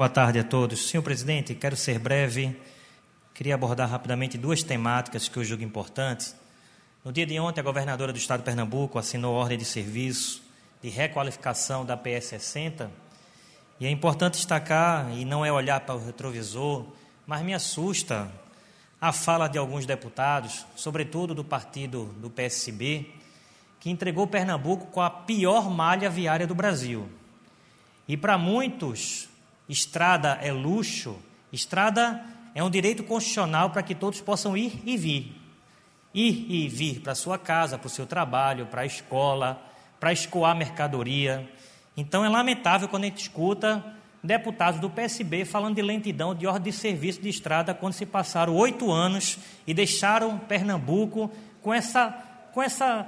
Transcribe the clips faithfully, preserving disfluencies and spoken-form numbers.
Boa tarde a todos. Senhor presidente, quero ser breve. Queria abordar rapidamente duas temáticas que eu julgo importantes. No dia de ontem, a governadora do estado de Pernambuco assinou ordem de serviço de requalificação da P S sessenta. E é importante destacar, e não é olhar para o retrovisor, mas me assusta a fala de alguns deputados, sobretudo do partido do P S B, que entregou Pernambuco com a pior malha viária do Brasil. E para muitos, estrada é luxo, estrada é um direito constitucional para que todos possam ir e vir. Ir e vir para a sua casa, para o seu trabalho, para a escola, para escoar mercadoria. Então é lamentável quando a gente escuta deputados do P S B falando de lentidão de ordem de serviço de estrada quando se passaram oito anos e deixaram Pernambuco com essa, com essa,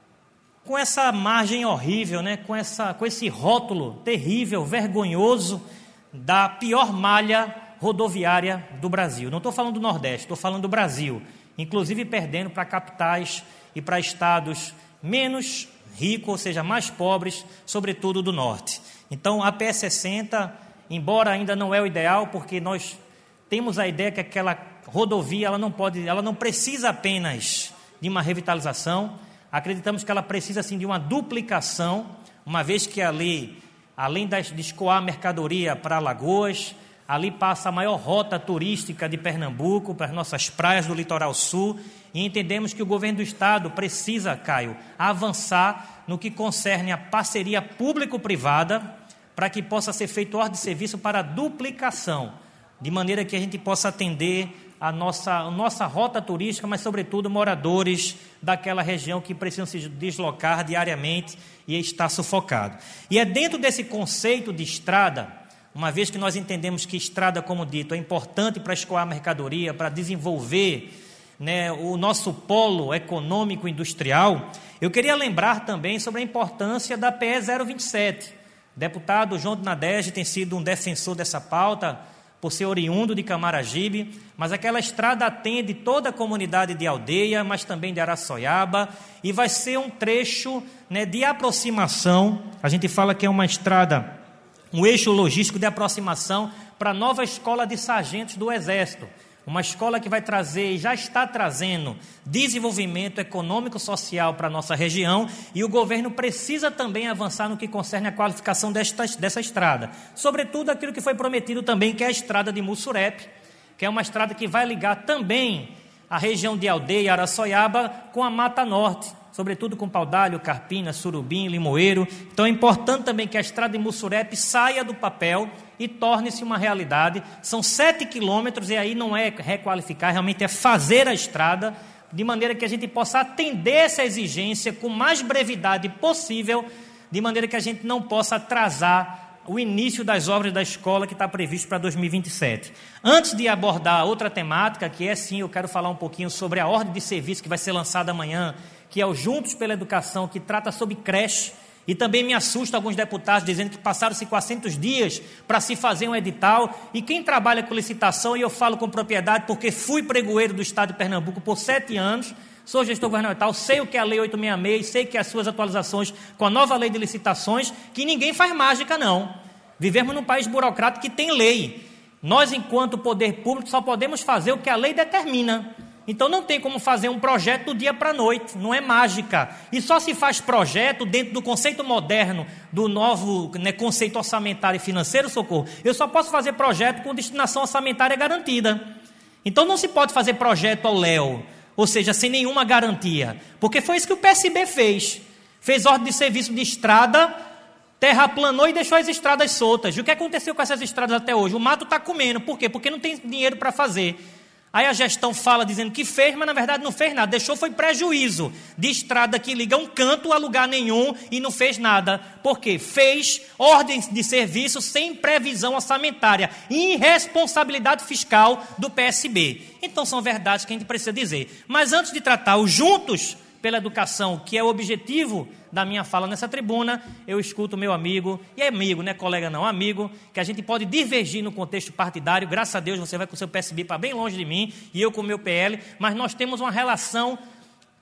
com essa margem horrível, né? com, essa, com esse rótulo terrível, vergonhoso da pior malha rodoviária do Brasil. Não estou falando do Nordeste, estou falando do Brasil, inclusive perdendo para capitais e para estados menos ricos, ou seja, mais pobres, sobretudo do Norte. Então, a P S sessenta, embora ainda não é o ideal, porque nós temos a ideia que aquela rodovia ela não pode, ela não precisa apenas de uma revitalização, acreditamos que ela precisa sim de uma duplicação, uma vez que ali, além de escoar mercadoria para Alagoas, ali passa a maior rota turística de Pernambuco, para as nossas praias do litoral sul, e entendemos que o governo do estado precisa, Caio, avançar no que concerne a parceria público-privada, para que possa ser feito ordem de serviço para a duplicação, de maneira que a gente possa atender a nossa, a nossa rota turística, mas, sobretudo, moradores daquela região que precisam se deslocar diariamente e estar sufocado. E é dentro desse conceito de estrada, uma vez que nós entendemos que estrada, como dito, é importante para escoar mercadoria, para desenvolver, né, o nosso polo econômico industrial, eu queria lembrar também sobre a importância da P E zero vinte e sete. O deputado João de Nadege tem sido um defensor dessa pauta, por ser oriundo de Camaragibe, mas aquela estrada atende toda a comunidade de Aldeia, mas também de Araçoiaba, e vai ser um trecho, né, de aproximação. A gente fala que é uma estrada, um eixo logístico de aproximação para a nova escola de sargentos do Exército, uma escola que vai trazer e já está trazendo desenvolvimento econômico-social para a nossa região, e o governo precisa também avançar no que concerne a qualificação desta, dessa estrada, sobretudo aquilo que foi prometido também, que é a estrada de Mussurepe, que é uma estrada que vai ligar também a região de Aldeia e Araçoiaba com a Mata Norte, sobretudo com Paudalho, Carpina, Surubim, Limoeiro. Então é importante também que a estrada de Mussurepe saia do papel e torne-se uma realidade. São sete quilômetros, e aí não é requalificar, realmente é fazer a estrada, de maneira que a gente possa atender essa exigência com mais brevidade possível, de maneira que a gente não possa atrasar o início das obras da escola que está previsto para dois mil e vinte e sete. Antes de abordar outra temática, que é sim, eu quero falar um pouquinho sobre a ordem de serviço que vai ser lançada amanhã, que é o Juntos pela Educação, que trata sobre creche, e também me assusta alguns deputados dizendo que passaram-se quatrocentos dias para se fazer um edital, e quem trabalha com licitação, e eu falo com propriedade porque fui pregoeiro do estado de Pernambuco por sete anos, sou gestor governamental, sei o que é a Lei oitocentos e sessenta e seis, sei que é as suas atualizações com a nova lei de licitações, que ninguém faz mágica não. Vivemos num país burocrático que tem lei. Nós, enquanto poder público, só podemos fazer o que a lei determina. Então não tem como fazer um projeto do dia para a noite, não é mágica. E só se faz projeto dentro do conceito moderno, do novo, né, conceito orçamentário e financeiro, Socorro. Eu só posso fazer projeto com destinação orçamentária garantida. Então não se pode fazer projeto ao léu, ou seja, sem nenhuma garantia. Porque foi isso que o P S B fez. Fez ordem de serviço de estrada, terraplanou e deixou as estradas soltas. E o que aconteceu com essas estradas até hoje? O mato está comendo. Por quê? Porque não tem dinheiro para fazer. Aí a gestão fala dizendo que fez, mas na verdade não fez nada. Deixou foi prejuízo de estrada que liga um canto a lugar nenhum e não fez nada. Por quê? Fez ordens de serviço sem previsão orçamentária. Irresponsabilidade fiscal do P S B. Então são verdades que a gente precisa dizer. Mas antes de tratar os Juntos pela Educação, que é o objetivo da minha fala nessa tribuna, eu escuto meu amigo, e é amigo, não é colega não, amigo, que a gente pode divergir no contexto partidário. Graças a Deus você vai com o seu P S B para bem longe de mim, e eu com o meu P L, mas nós temos uma relação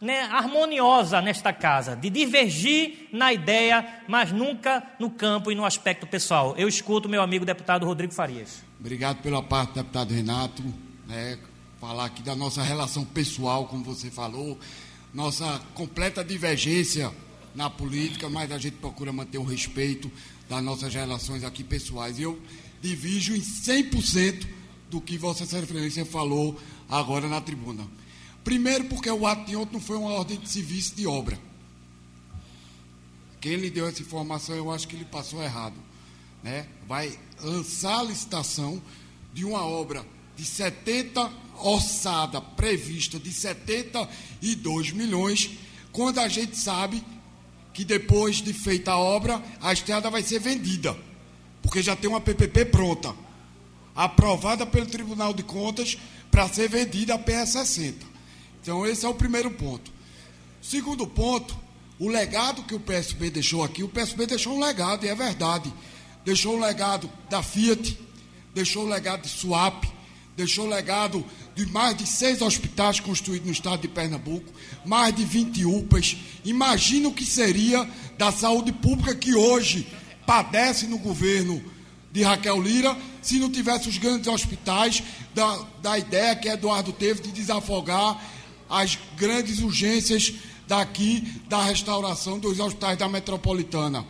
né, harmoniosa nesta casa, de divergir na ideia, mas nunca no campo e no aspecto pessoal. Eu escuto meu amigo deputado Rodrigo Farias. Obrigado pela parte, deputado Renato. Né, falar aqui da nossa relação pessoal, como você falou, nossa completa divergência na política, mas a gente procura manter o respeito das nossas relações aqui pessoais. Eu divido em cem por cento do que Vossa Excelência falou agora na tribuna. Primeiro, porque o ato de ontem não foi uma ordem de serviço de obra. Quem lhe deu essa informação, eu acho que ele passou errado. Né? Vai lançar a licitação de uma obra de setenta, orçada, prevista de setenta e dois milhões, quando a gente sabe que depois de feita a obra, a estrada vai ser vendida, porque já tem uma P P P pronta, aprovada pelo Tribunal de Contas para ser vendida a P S sessenta. Então, esse é o primeiro ponto. Segundo ponto, o legado que o P S B deixou aqui, o P S B deixou um legado, e é verdade. Deixou o legado da Fiat, deixou o legado de Suape, deixou o legado de mais de seis hospitais construídos no estado de Pernambuco, mais de vinte U P As. Imagina o que seria da saúde pública que hoje padece no governo de Raquel Lira, se não tivesse os grandes hospitais, da, da ideia que Eduardo teve de desafogar as grandes urgências daqui da restauração dos hospitais da metropolitana.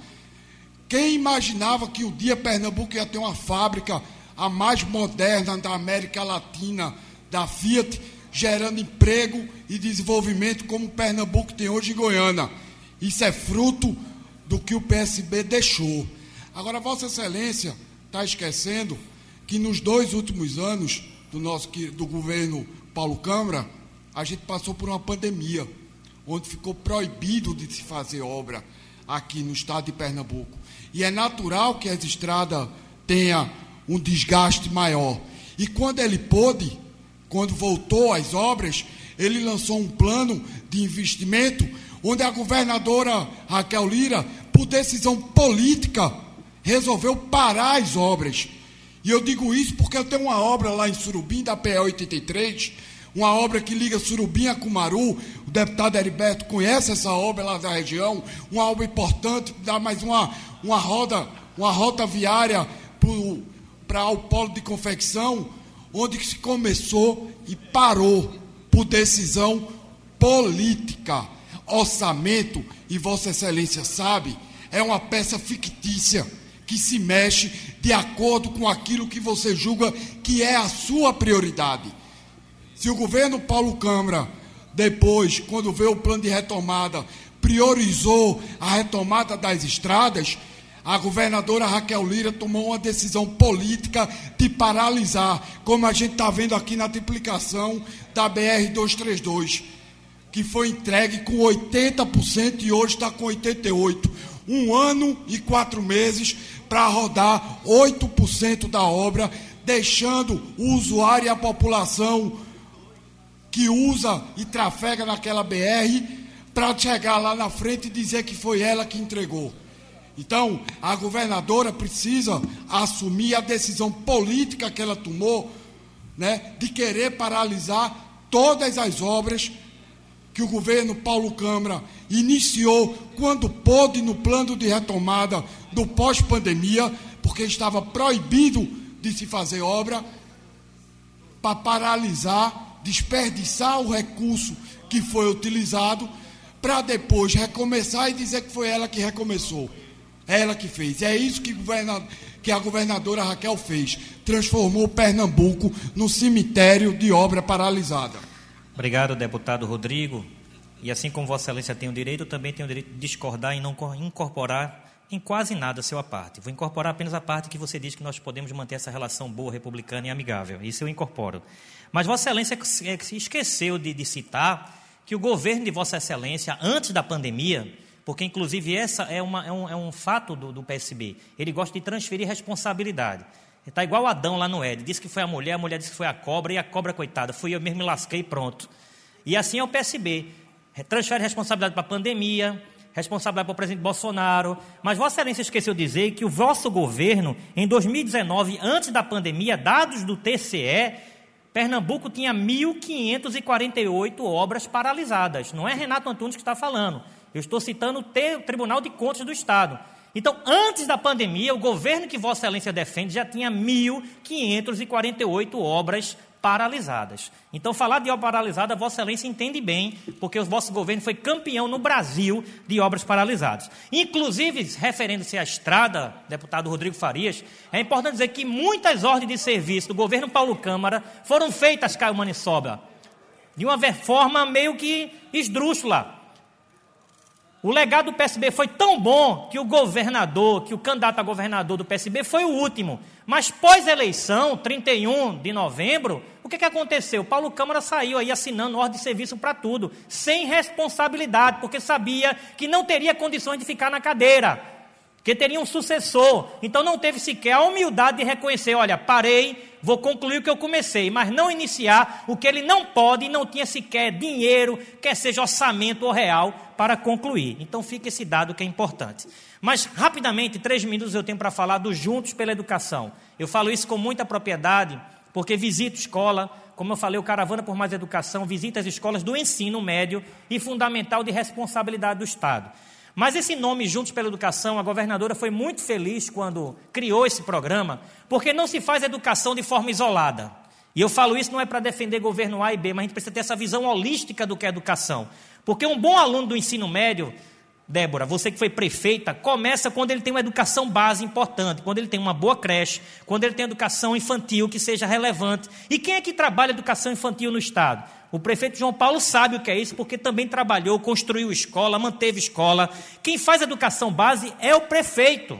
Quem imaginava que o dia Pernambuco ia ter uma fábrica a mais moderna da América Latina, da Fiat, gerando emprego e desenvolvimento como Pernambuco tem hoje em Goiânia? Isso é fruto do que o P S B deixou. Agora, Vossa Excelência está esquecendo que nos dois últimos anos do, nosso, do governo Paulo Câmara, a gente passou por uma pandemia, onde ficou proibido de se fazer obra aqui no estado de Pernambuco. E é natural que as estradas tenham um desgaste maior. E quando ele pôde, quando voltou às obras, ele lançou um plano de investimento, onde a governadora Raquel Lira, por decisão política, resolveu parar as obras. E eu digo isso porque eu tenho uma obra lá em Surubim, da P E oitenta e três, uma obra que liga Surubim a Cumaru. O deputado Heriberto conhece essa obra lá da região, uma obra importante, dá mais uma, uma, roda, uma rota viária para o polo de confecção, onde se começou e parou por decisão política. Orçamento, e Vossa Excelência sabe, é uma peça fictícia que se mexe de acordo com aquilo que você julga que é a sua prioridade. Se o governo Paulo Câmara, depois, quando veio o plano de retomada, priorizou a retomada das estradas, a governadora Raquel Lira tomou uma decisão política de paralisar, como a gente está vendo aqui na triplicação da B R duzentos e trinta e dois, que foi entregue com oitenta por cento e hoje está com oitenta e oito por cento. Um ano e quatro meses para rodar oito por cento da obra, deixando o usuário e a população que usa e trafega naquela B R para chegar lá na frente e dizer que foi ela que entregou. Então, a governadora precisa assumir a decisão política que ela tomou, né, de querer paralisar todas as obras que o governo Paulo Câmara iniciou quando pôde no plano de retomada do pós-pandemia, porque estava proibido de se fazer obra, para paralisar, desperdiçar o recurso que foi utilizado, para depois recomeçar e dizer que foi ela que recomeçou. É ela que fez. É isso que, governa, que a governadora Raquel fez. Transformou Pernambuco no cemitério de obra paralisada. Obrigado, deputado Rodrigo. E assim como Vossa Excelência tem o direito, eu também tenho o direito de discordar e não incorporar em quase nada a sua parte. Vou incorporar apenas a parte que você diz que nós podemos manter essa relação boa, republicana e amigável. Isso eu incorporo. Mas Vossa Excelência esqueceu de, de citar que o governo de Vossa Excelência, antes da pandemia, porque inclusive essa é, uma, é, um, é um fato do, do P S B, ele gosta de transferir responsabilidade. Está igual o Adão lá no Éden, disse que foi a mulher, a mulher disse que foi a cobra, e a cobra, coitada, fui eu mesmo, me lasquei e pronto. E assim é o P S B, transfere responsabilidade para a pandemia, responsabilidade para o presidente Bolsonaro, mas Vossa Excelência esqueceu de dizer que o vosso governo, em dois mil e dezenove, antes da pandemia, dados do T C E, Pernambuco tinha mil quinhentas e quarenta e oito obras paralisadas. Não é Renato Antunes que está falando. Eu estou citando o Tribunal de Contas do Estado. Então, antes da pandemia, o governo que Vossa Excelência defende já tinha mil quinhentas e quarenta e oito obras paralisadas. Então, falar de obra paralisada, Vossa Excelência entende bem, porque o vosso governo foi campeão no Brasil de obras paralisadas. Inclusive, referindo-se à estrada, deputado Rodrigo Farias, é importante dizer que muitas ordens de serviço do governo Paulo Câmara foram feitas, Caio Maniçoba, de uma forma meio que esdrúxula. O legado do P S B foi tão bom que o governador, que o candidato a governador do P S B foi o último. Mas pós-eleição, trinta e um de novembro, o que, que aconteceu? Paulo Câmara saiu aí assinando ordem de serviço para tudo, sem responsabilidade, porque sabia que não teria condições de ficar na cadeira, que teria um sucessor. Então não teve sequer a humildade de reconhecer, olha, parei, vou concluir o que eu comecei, mas não iniciar o que ele não pode e não tinha sequer dinheiro, quer seja orçamento ou real, para concluir. Então fica esse dado que é importante. Mas, rapidamente, três minutos eu tenho para falar do Juntos pela Educação. Eu falo isso com muita propriedade, porque visito escola, como eu falei, o Caravana por Mais Educação, visita as escolas do ensino médio e fundamental de responsabilidade do Estado. Mas esse nome, Juntos pela Educação, a governadora foi muito feliz quando criou esse programa, porque não se faz educação de forma isolada. E eu falo isso não é para defender governo A e B, mas a gente precisa ter essa visão holística do que é educação. Porque um bom aluno do ensino médio, Débora, você que foi prefeita, começa quando ele tem uma educação base importante, quando ele tem uma boa creche, quando ele tem educação infantil que seja relevante. E quem é que trabalha educação infantil no Estado? O prefeito João Paulo sabe o que é isso, porque também trabalhou, construiu escola, manteve escola. Quem faz educação base é o prefeito.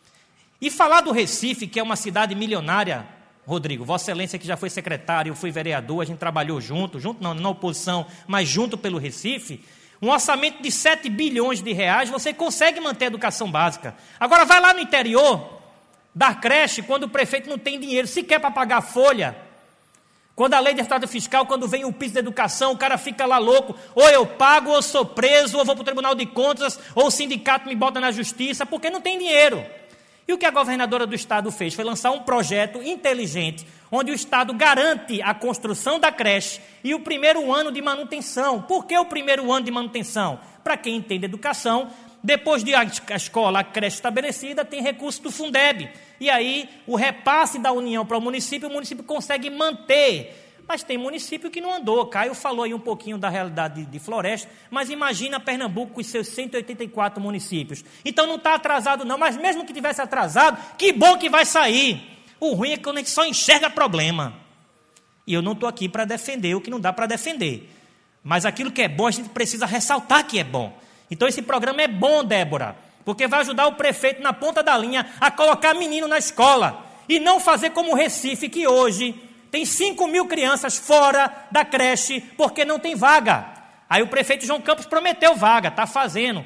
E falar do Recife, que é uma cidade milionária, Rodrigo, Vossa Excelência que já foi secretário, eu fui vereador, a gente trabalhou junto, junto não, na oposição, mas junto pelo Recife, um orçamento de sete bilhões de reais, você consegue manter a educação básica. Agora vai lá no interior, dar creche, quando o prefeito não tem dinheiro, sequer para pagar folha. Quando a lei de estado fiscal, quando vem o piso da educação, o cara fica lá louco, ou eu pago, ou sou preso, ou vou para o Tribunal de Contas, ou o sindicato me bota na justiça, porque não tem dinheiro. E o que a governadora do Estado fez foi lançar um projeto inteligente, onde o Estado garante a construção da creche e o primeiro ano de manutenção. Por que o primeiro ano de manutenção? Para quem entende educação, depois de a escola, a creche estabelecida, tem recurso do Fundeb. E aí, o repasse da União para o município, o município consegue manter. Mas tem município que não andou. Caio falou aí um pouquinho da realidade de, de Floresta, mas imagina Pernambuco com os seus cento e oitenta e quatro municípios. Então não está atrasado não, mas mesmo que tivesse atrasado, que bom que vai sair. O ruim é que a gente só enxerga problema. E eu não estou aqui para defender o que não dá para defender. Mas aquilo que é bom, a gente precisa ressaltar que é bom. Então esse programa é bom, Débora, porque vai ajudar o prefeito na ponta da linha a colocar menino na escola e não fazer como o Recife, que hoje tem cinco mil crianças fora da creche porque não tem vaga. Aí o prefeito João Campos prometeu vaga, está fazendo.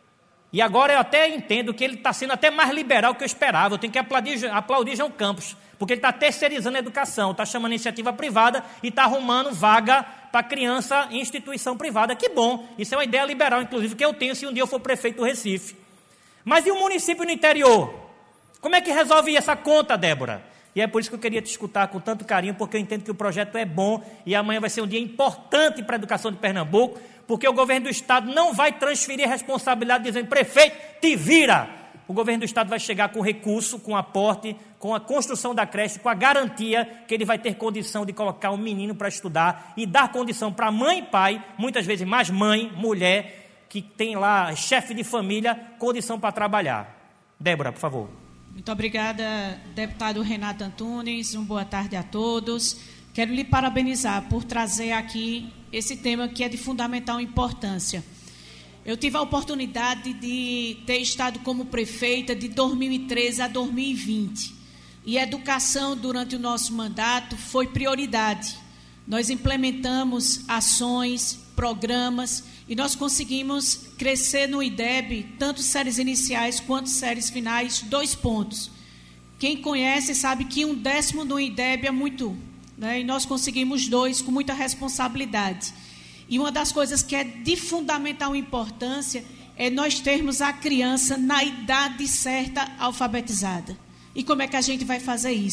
E agora eu até entendo que ele está sendo até mais liberal que eu esperava. Eu tenho que aplaudir, aplaudir João Campos, porque ele está terceirizando a educação, está chamando a iniciativa privada e está arrumando vaga para criança em instituição privada. Que bom, isso é uma ideia liberal, inclusive, que eu tenho se um dia eu for prefeito do Recife. Mas e o município no interior? Como é que resolve essa conta, Débora? E é por isso que eu queria te escutar com tanto carinho, porque eu entendo que o projeto é bom e amanhã vai ser um dia importante para a educação de Pernambuco, porque o governo do Estado não vai transferir a responsabilidade dizendo, prefeito, te vira. O governo do Estado vai chegar com recurso, com aporte, com a construção da creche, com a garantia que ele vai ter condição de colocar um menino para estudar e dar condição para mãe e pai, muitas vezes mais mãe, mulher, que tem lá, chefe de família, condição para trabalhar. Débora, por favor. Muito obrigada, deputado Renato Antunes. Uma boa tarde a todos. Quero lhe parabenizar por trazer aqui esse tema que é de fundamental importância. Eu tive a oportunidade de ter estado como prefeita de dois mil e treze a dois mil e vinte. E a educação durante o nosso mandato foi prioridade. Nós implementamos ações, programas e nós conseguimos crescer no I D E B, tanto séries iniciais quanto séries finais, dois pontos. Quem conhece sabe que um décimo no I D E B é muito, né? E nós conseguimos dois com muita responsabilidade. E uma das coisas que é de fundamental importância é nós termos a criança na idade certa alfabetizada. E como é que a gente vai fazer isso?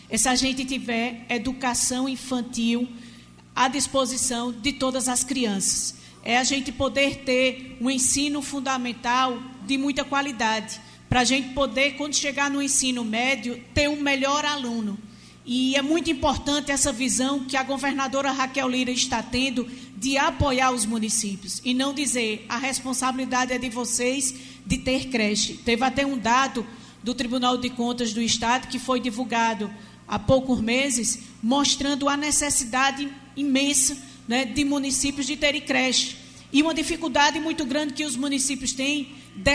é se a gente tiver educação infantil à disposição de todas as crianças. É a gente poder ter um ensino fundamental de muita qualidade, para a gente poder, quando chegar no ensino médio, ter um melhor aluno. E é muito importante essa visão que a governadora Raquel Lira está tendo de apoiar os municípios e não dizer a responsabilidade é de vocês de ter creche. Teve até um dado do Tribunal de Contas do Estado que foi divulgado há poucos meses, mostrando a necessidade imensa, né, de municípios de terem creche. E uma dificuldade muito grande que os municípios têm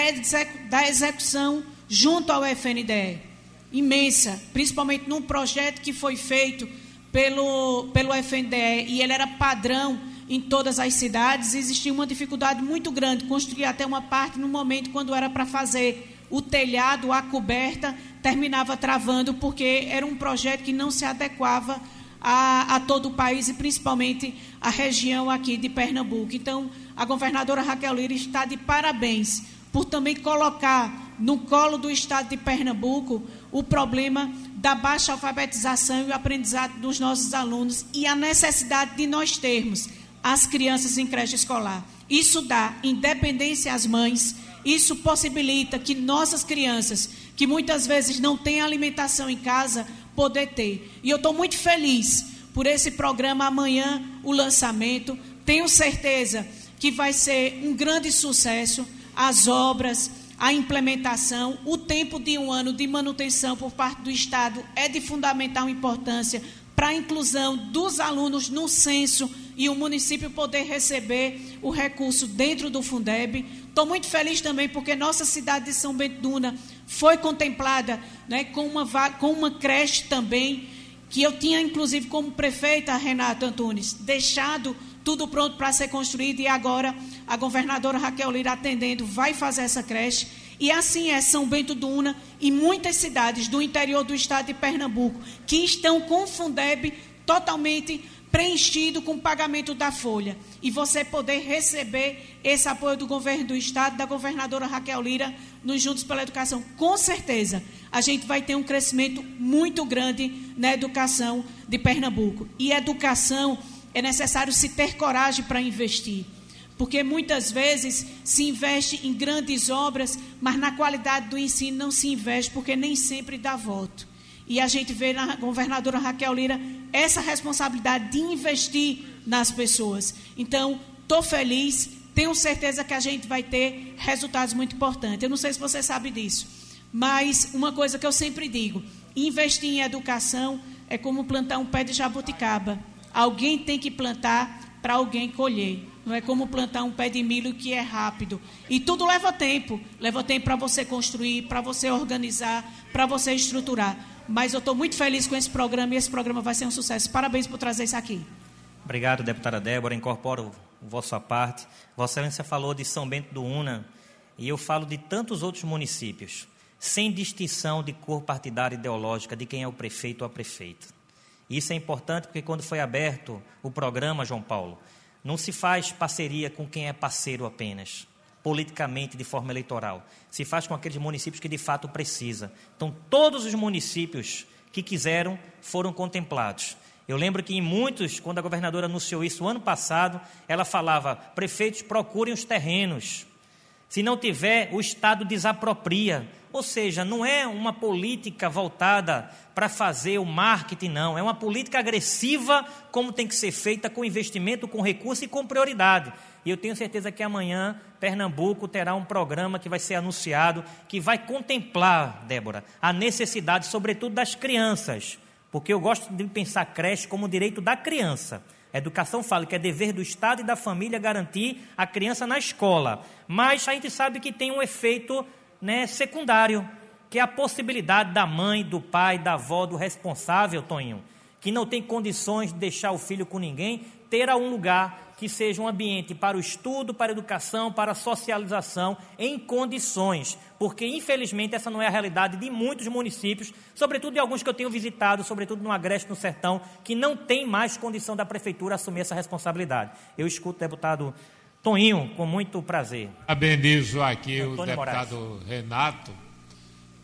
da execução junto ao F N D E. Imensa, principalmente num projeto que foi feito pelo, pelo F N D E, e ele era padrão em todas as cidades. Existia uma dificuldade muito grande, construir até uma parte no momento quando era para fazer o telhado, a coberta, terminava travando, porque era um projeto que não se adequava a, a todo o país e principalmente a região aqui de Pernambuco. Então, a governadora Raquel Lira está de parabéns por também colocar no colo do Estado de Pernambuco o problema da baixa alfabetização e o aprendizado dos nossos alunos e a necessidade de nós termos as crianças em creche escolar. Isso dá independência às mães, isso possibilita que nossas crianças, que muitas vezes não têm alimentação em casa, poder ter. E eu estou muito feliz por esse programa amanhã, o lançamento. Tenho certeza que vai ser um grande sucesso, as obras, a implementação, o tempo de um ano de manutenção por parte do Estado é de fundamental importância para a inclusão dos alunos no censo e o município poder receber o recurso dentro do Fundeb. Estou muito feliz também porque nossa cidade de São Bento do Una foi contemplada, né, com, uma, com uma creche também, que eu tinha, inclusive, como prefeita, Renata Antunes, deixado tudo pronto para ser construído, e agora a governadora Raquel Lira, atendendo, vai fazer essa creche. E assim é São Bento do Una e muitas cidades do interior do estado de Pernambuco que estão com o Fundeb totalmente preenchido com o pagamento da folha. E você poder receber esse apoio do governo do estado, da governadora Raquel Lira, nos Juntos pela Educação. Com certeza, a gente vai ter um crescimento muito grande na educação de Pernambuco. E educação é necessário se ter coragem para investir, porque muitas vezes se investe em grandes obras, mas na qualidade do ensino não se investe, porque nem sempre dá voto. E a gente vê na governadora Raquel Lira essa responsabilidade de investir nas pessoas. Então, estou feliz, tenho certeza que a gente vai ter resultados muito importantes. Eu não sei se você sabe disso, mas uma coisa que eu sempre digo, investir em educação é como plantar um pé de jabuticaba. Alguém tem que plantar para alguém colher. Não é como plantar um pé de milho que é rápido. E tudo leva tempo. Leva tempo para você construir, para você organizar, para você estruturar. Mas eu estou muito feliz com esse programa e esse programa vai ser um sucesso. Parabéns por trazer isso aqui. Obrigado, deputada Débora. Incorporo a vossa parte. Vossa Excelência falou de São Bento do Una e eu falo de tantos outros municípios, sem distinção de cor partidária ideológica de quem é o prefeito ou a prefeita. Isso é importante porque quando foi aberto o programa, João Paulo, não se faz parceria com quem é parceiro apenas, politicamente, de forma eleitoral. Se faz com aqueles municípios que de fato precisa. Então, todos os municípios que quiseram foram contemplados. Eu lembro que em muitos, quando a governadora anunciou isso ano passado, ela falava, prefeitos, procurem os terrenos. Se não tiver, o Estado desapropria. Ou seja, não é uma política voltada para fazer o marketing, não. É uma política agressiva, como tem que ser feita, com investimento, com recurso e com prioridade. E eu tenho certeza que amanhã Pernambuco terá um programa que vai ser anunciado, que vai contemplar, Débora, a necessidade, sobretudo, das crianças. Porque eu gosto de pensar creche como direito da criança. A educação fala que é dever do Estado e da família garantir a criança na escola. Mas a gente sabe que tem um efeito, né, secundário, que é a possibilidade da mãe, do pai, da avó, do responsável, Toninho, que não tem condições de deixar o filho com ninguém, ter um lugar que seja um ambiente para o estudo, para a educação, para a socialização, em condições, porque, infelizmente, essa não é a realidade de muitos municípios, sobretudo de alguns que eu tenho visitado, sobretudo no Agreste, no Sertão, que não tem mais condição da Prefeitura assumir essa responsabilidade. Eu escuto o deputado Toninho com muito prazer. Parabenizo aqui Antônio o deputado Moraes. Renato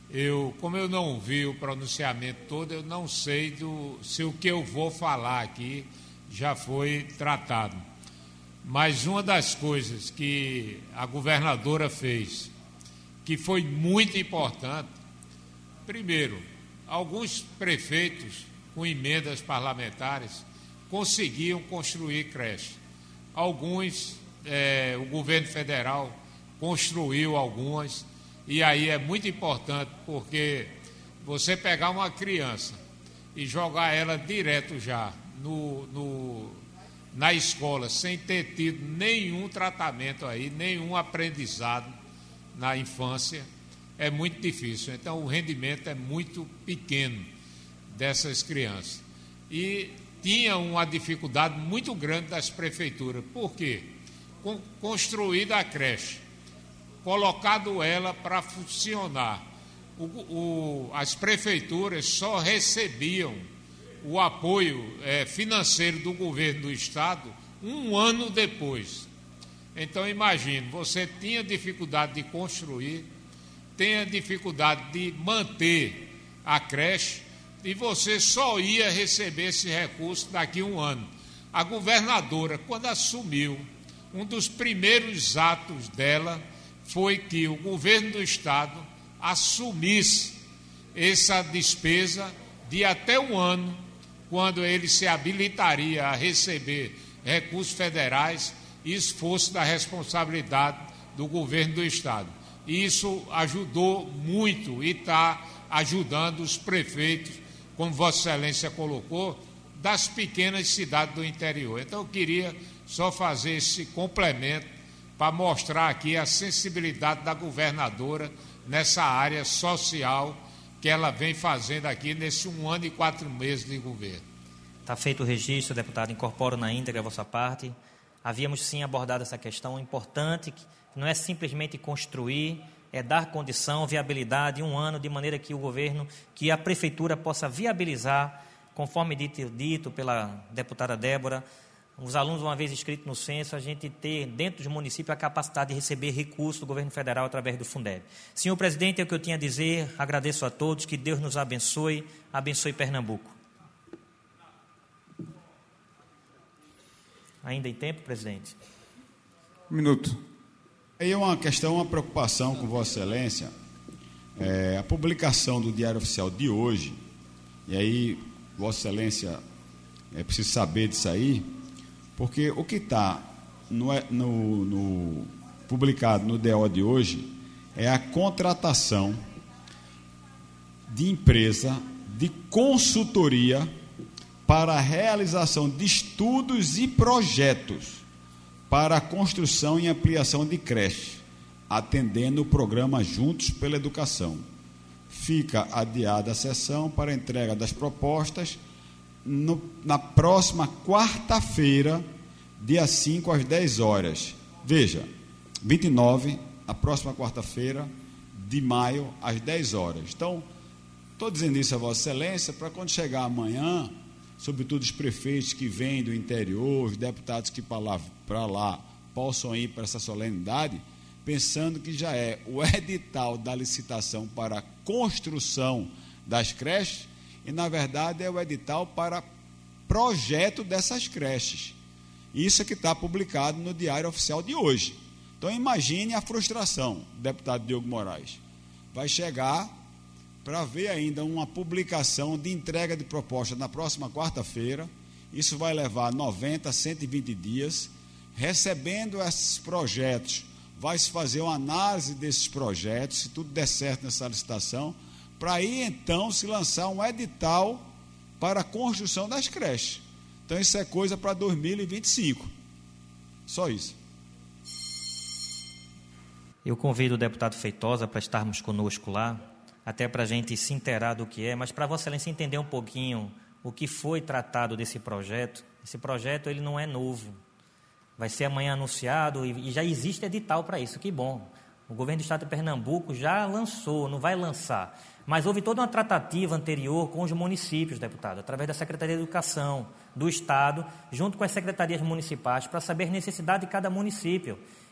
Eu, como eu não vi o pronunciamento todo, eu não sei do, se o que eu vou falar aqui já foi tratado. Mas uma das coisas que a governadora fez, que foi muito importante, primeiro, alguns prefeitos com emendas parlamentares conseguiam construir creche. Alguns, é, o governo federal construiu algumas, e aí é muito importante, porque você pegar uma criança e jogar ela direto já no, no, na escola, sem ter tido nenhum tratamento aí, nenhum aprendizado na infância, é muito difícil. Então, o rendimento é muito pequeno dessas crianças. E tinha uma dificuldade muito grande das prefeituras. Por quê? Com, construída a creche, colocado ela para funcionar, o, o, as prefeituras só recebiam o apoio é, financeiro do governo do Estado um ano depois. Então, imagine, você tinha dificuldade de construir, tem a dificuldade de manter a creche e você só ia receber esse recurso daqui a um ano. A governadora, quando assumiu, um dos primeiros atos dela foi que o governo do Estado assumisse essa despesa de até um ano, quando ele se habilitaria a receber recursos federais, isso fosse da responsabilidade do governo do Estado. Isso ajudou muito e está ajudando os prefeitos, como Vossa Excelência colocou, das pequenas cidades do interior. Então, eu queria só fazer esse complemento para mostrar aqui a sensibilidade da governadora nessa área social que ela vem fazendo aqui nesse um ano e quatro meses de governo. Está feito o registro, deputado, incorporo na íntegra a vossa parte. Havíamos sim abordado essa questão importante, que não é simplesmente construir, é dar condição, viabilidade, um ano, de maneira que o governo, que a prefeitura possa viabilizar, conforme dito, dito pela deputada Débora, os alunos, uma vez inscritos no censo, a gente ter dentro dos municípios a capacidade de receber recursos do governo federal através do Fundeb. Senhor presidente, é o que eu tinha a dizer, agradeço a todos, que Deus nos abençoe, abençoe Pernambuco. Ainda em tempo, presidente? Um minuto. Aí é uma questão, uma preocupação com Vossa Excelência. É, a publicação do Diário Oficial de hoje, e aí Vossa Excelência é preciso saber disso aí, porque o que está no, no, no, publicado no D O de hoje é a contratação de empresa de consultoria para a realização de estudos e projetos para a construção e ampliação de creche, atendendo o programa Juntos pela Educação. Fica adiada a sessão para a entrega das propostas no, na próxima quarta-feira, dia cinco, às dez horas. Veja, vinte e nove, a próxima quarta-feira de maio, às dez horas. Então, estou dizendo isso a Vossa Excelência para quando chegar amanhã, sobretudo os prefeitos que vêm do interior, os deputados que para lá, para lá possam ir para essa solenidade, pensando que já é o edital da licitação para a construção das creches e, na verdade, é o edital para projeto dessas creches. Isso é que está publicado no Diário Oficial de hoje. Então, imagine a frustração, deputado Diogo Moraes. Vai chegar para ver ainda uma publicação de entrega de proposta na próxima quarta-feira. Isso vai levar noventa, cento e vinte dias. Recebendo esses projetos, vai se fazer uma análise desses projetos, se tudo der certo nessa licitação, para aí então se lançar um edital para a construção das creches. Então isso é coisa para dois mil e vinte e cinco. Só isso. Eu convido o deputado Feitosa para estarmos conosco lá, até para a gente se inteirar do que é, mas para Vossa Excelência entender um pouquinho o que foi tratado desse projeto. Esse projeto ele não é novo. Vai ser amanhã anunciado e já existe edital para isso, que bom. O governo do Estado de Pernambuco já lançou, não vai lançar. Mas houve toda uma tratativa anterior com os municípios, deputado, através da Secretaria de Educação do Estado, junto com as secretarias municipais, para saber a necessidade de cada município.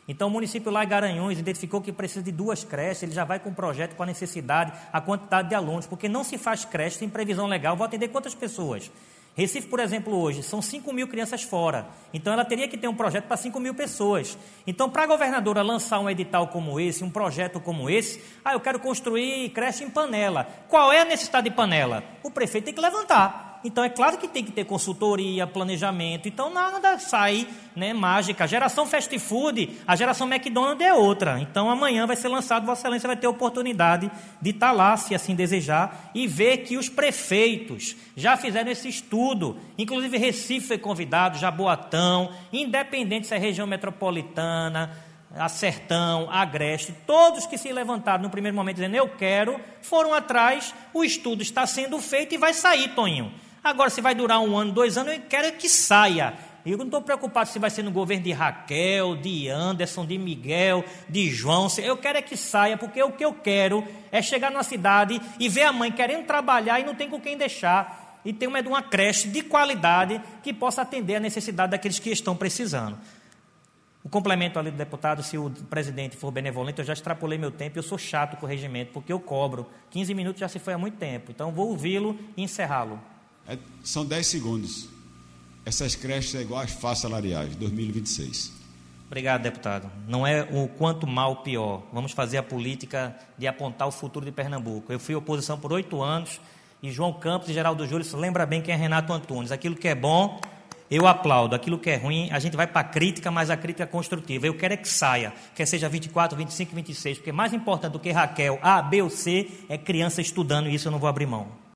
Então, o município lá em Garanhuns identificou que precisa de duas creches, ele já vai com um projeto com a necessidade, a quantidade de alunos, porque não se faz creche sem previsão legal. Vou atender quantas pessoas? Recife, por exemplo, hoje, são cinco mil crianças fora. Então, ela teria que ter um projeto para cinco mil pessoas. Então, para a governadora lançar um edital como esse, um projeto como esse, ah, eu quero construir creche em Panela. Qual é a necessidade de Panela? O prefeito tem que levantar. Então, é claro que tem que ter consultoria, planejamento. Então, nada sai, né, mágica. A geração fast food, a geração McDonald's é outra. Então, amanhã vai ser lançado, Vossa Excelência vai ter a oportunidade de estar lá, se assim desejar, e ver que os prefeitos já fizeram esse estudo. Inclusive, Recife foi convidado, Jaboatão, independente se é região metropolitana, a Sertão, a Agreste, todos que se levantaram no primeiro momento dizendo eu quero, foram atrás, o estudo está sendo feito e vai sair, Toninho. Agora, se vai durar um ano, dois anos, eu quero que saia. Eu não estou preocupado se vai ser no governo de Raquel, de Anderson, de Miguel, de João. Eu quero é que saia, porque o que eu quero é chegar numa cidade e ver a mãe querendo trabalhar e não tem com quem deixar. E ter uma, uma creche de qualidade que possa atender a necessidade daqueles que estão precisando. O complemento ali do deputado, se o presidente for benevolente, eu já extrapolei meu tempo, eu sou chato com o regimento, porque eu cobro. quinze minutos já se foi há muito tempo. Então, vou ouvi-lo e encerrá-lo. É, são dez segundos. Essas creches são igual às faixas salariais, dois mil e vinte e seis. Obrigado, deputado. Não é o quanto mal, pior. Vamos fazer a política de apontar o futuro de Pernambuco. Eu fui oposição por oito anos e João Campos e Geraldo Júlio se lembra bem quem é Renato Antunes. Aquilo que é bom, eu aplaudo. Aquilo que é ruim, a gente vai para a crítica, mas a crítica é construtiva. Eu quero é que saia, quer seja vinte e quatro, vinte e cinco, vinte e seis, porque mais importante do que Raquel A, B ou C é criança estudando e isso eu não vou abrir mão.